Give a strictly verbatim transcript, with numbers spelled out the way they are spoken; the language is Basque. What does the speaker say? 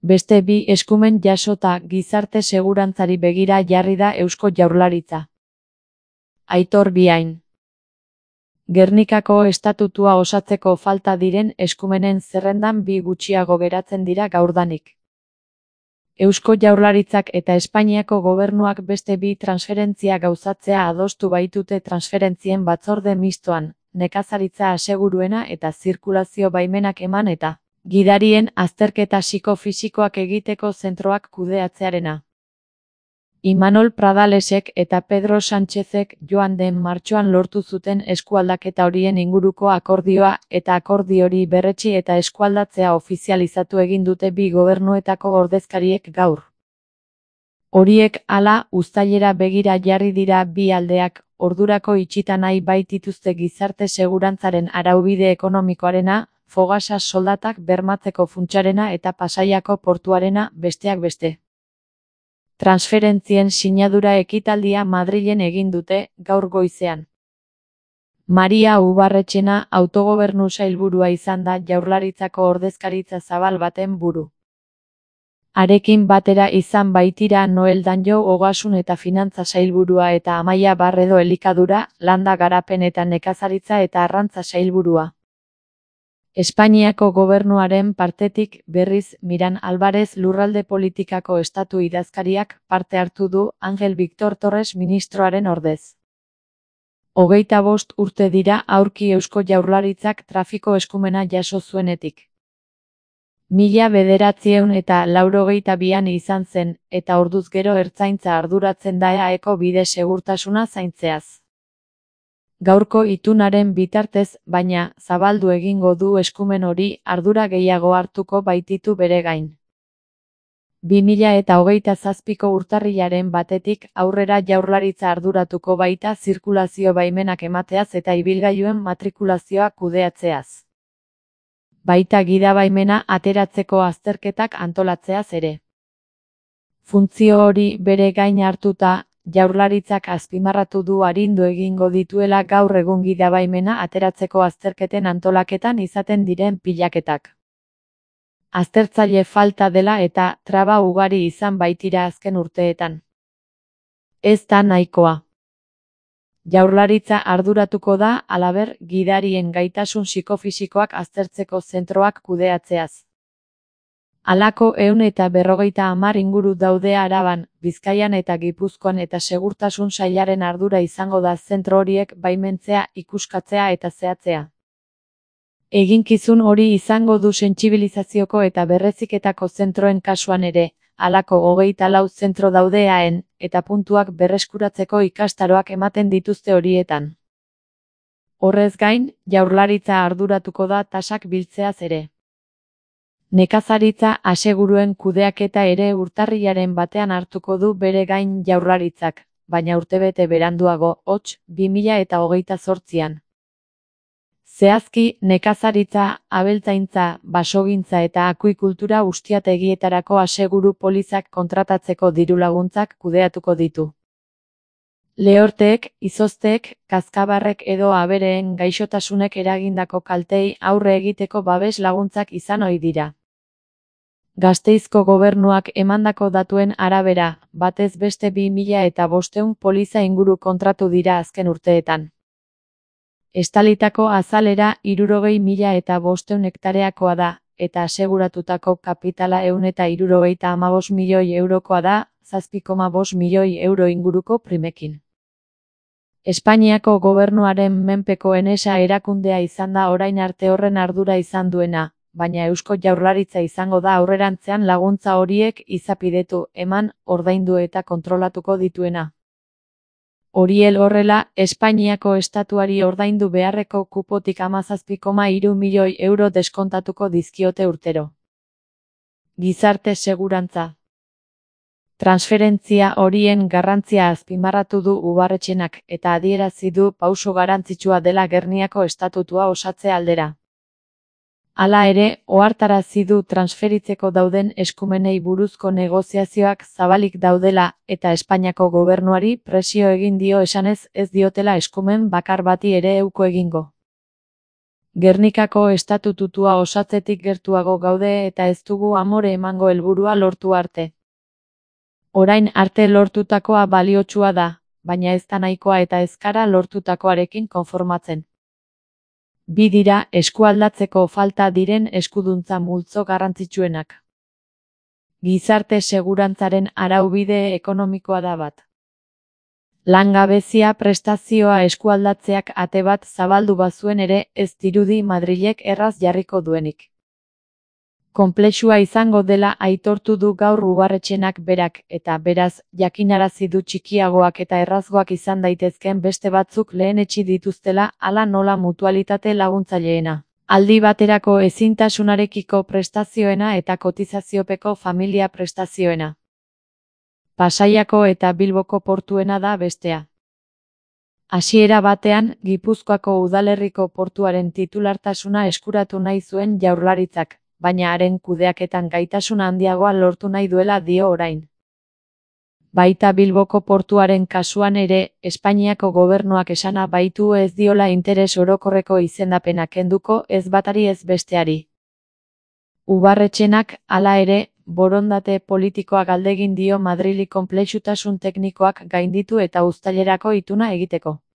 Beste bi eskumen jasota gizarte segurantzari begira jarri da Eusko Jaurlaritza. Aitor Biain. Gernikako estatutua osatzeko falta diren eskumenen zerrendan bi gutxiago geratzen dira gaurdanik. Eusko Jaurlaritzak eta Espainiako gobernuak beste bi transferentzia gauzatzea adostu baitute transferentzien batzorde mistoan, nekazaritza aseguruena eta zirkulazio baimenak eman eta gidarien azterketa psikofisikoak egiteko zentroak kudeatzearena. Imanol Pradalesek eta Pedro Sánchezek joan den martxoan lortu zuten eskualdaketa horien inguruko akordioa eta akordio hori berretsi eta eskualdatzea ofizializatu egin dute bi gobernuetako ordezkariek gaur. Horiek hala uztailera begira jarri dira bi aldeak, ordurako itxita nahi baitituzte gizarte segurantzaren araubide ekonomikoarena, Fogasa soldatak bermatzeko funtsarena eta Pasaiako portuarena, besteak beste. Transferentzien sinadura ekitaldia Madrilen egin dute, gaur goizean. Maria Ubarretxena autogobernu sailburua izan da Jaurlaritzako ordezkaritza zabal baten buru. Harekin batera izan baitira Noel Danjo ogasun eta finantza sailburua eta Amaia Barredo elikadura, landa garapen eta nekazaritza eta arrantza sailburua. Espainiako gobernuaren partetik berriz Miran Alvarez lurralde politikako estatu idazkariak parte hartu du Angel Victor Torres ministroaren ordez. Hogeita bost urte dira aurki Eusko Jaurlaritzak trafiko eskumena jaso zuenetik. Mila bederatziehun eta laurogeita bian izan zen, eta orduz gero ertzaintza arduratzen da E A Eko bide segurtasuna zaintzeaz. Gaurko itunaren bitartez, baina, zabaldu egingo du eskumen hori ardura gehiago hartuko baititu bere gain. bi mila eta hogeita zazpiko urtarrilaren batetik aurrera Jaurlaritza arduratuko baita zirkulazio baimenak emateaz eta ibilgailuen matrikulazioa kudeatzeaz. Baita gidabaimena ateratzeko azterketak antolatzeaz ere. Funtzio hori bere gain hartuta, Jaurlaritzak azpimarratu du arindu egingo dituela gaur egun gidabaimena ateratzeko azterketen antolaketan izaten diren pilaketak. Aztertzaile falta dela eta traba ugari izan baitira azken urteetan. Ez da nahikoa. Jaurlaritza arduratuko da, halaber, gidarien gaitasun psikofisikoak aztertzeko zentroak kudeatzeaz. Halako ehun eta berrogeita hamar inguru daude Araban, Bizkaian eta Gipuzkoan eta segurtasun sailaren ardura izango da zentro horiek baimentzea, ikuskatzea eta zehatzea. Eginkizun hori izango du sentsibilizazioko eta berreziketako zentroen kasuan ere, halako hogeita lau zentro daude Eaen, eta puntuak berreskuratzeko ikastaroak ematen dituzte horietan. Horrez gain, Jaurlaritza arduratuko da tasak biltzeaz ere. Nekazaritza aseguruen kudeaketa ere urtarrilaren batean hartuko du bere gain Jaurlaritzak, baina urtebete beranduago, hots, bi mila eta hogeita zortzian. Zehazki, nekazaritza, abeltzaintza, basogintza eta akuikultura ustiategietarako aseguru polizak kontratatzeko dirulaguntzak kudeatuko ditu. Lehorteek, izozteek, kazkabarrek edo abereen gaixotasunek eragindako kalteei aurre egiteko babes laguntzak izan ohi dira. Gasteizko gobernuak emandako datuen arabera, batez beste bi mila eta bostehun poliza inguru kontratu dira azken urteetan. Estalitako azalera hirurogei mila eta bostehun hektareakoa da, eta aseguratutako kapitala ehun eta hirurogeita hamabost milioi eurokoa da, zazpi koma bost milioi euro inguruko primekin. Espainiako gobernuaren menpeko Enesa erakundea izan da orain arte horren ardura izan duena, baina Eusko Jaurlaritza izango da aurrerantzean laguntza horiek izapidetu, eman, ordaindu eta kontrolatuko dituena. Horiel horrela, Espainiako estatuari ordaindu beharreko kupotik hamazazpi koma hiru milioi euro deskontatuko dizkiote urtero. Gizarte segurantza. Transferentzia horien garrantzia azpimarratu du Ubarretxenak eta adierazi du pauso garrantzitsua dela Gerniako estatutua osatze aldera. Hala ere, ohartarazi du transferitzeko dauden eskumenei buruzko negoziazioak zabalik daudela eta Espainiako gobernuari presio egin dio esanez ez diotela eskumen bakar bati ere euko egingo. Gernikako estatutua osatzetik gertuago gaude eta ez dugu amore emango helburua lortu arte. Orain arte lortutakoa baliotsua da, baina ez da nahikoa eta ez gara lortutakoarekin konformatzen. Bi dira eskualdatzeko falta diren eskuduntza multzo garrantzitsuenak. Gizarte segurantzaren araubide ekonomikoa da bat. Langabezia prestazioa eskualdatzeak ate bat zabaldu bazuen ere ez dirudi Madrilek erraz jarriko duenik. Konplexua izango dela aitortu du gaur Ubarretxenak berak eta beraz jakinarazi du txikiagoak eta errazgoak izan daitezkeen beste batzuk lehenetsi dituztela hala nola mutualitate laguntzaileena. Aldi baterako ezintasunarekiko prestazioena eta kotizaziopeko familia prestazioena. Pasaiako eta Bilboko portuena da bestea. Hasiera batean, Gipuzkoako udalerriko portuaren titulartasuna eskuratu nahi zuen Jaurlaritzak, baina haren kudeaketan gaitasun handiagoa lortu nahi duela dio orain. Baita Bilboko portuaren kasuan ere, Espainiako gobernuak esana baitu ez diola interes orokorreko izendapena kenduko ez batari ez besteari. Ubarretxenak, hala ere, borondate politikoa galdegin dio Madrili konplexutasun teknikoak gainditu eta uztailerako ituna egiteko.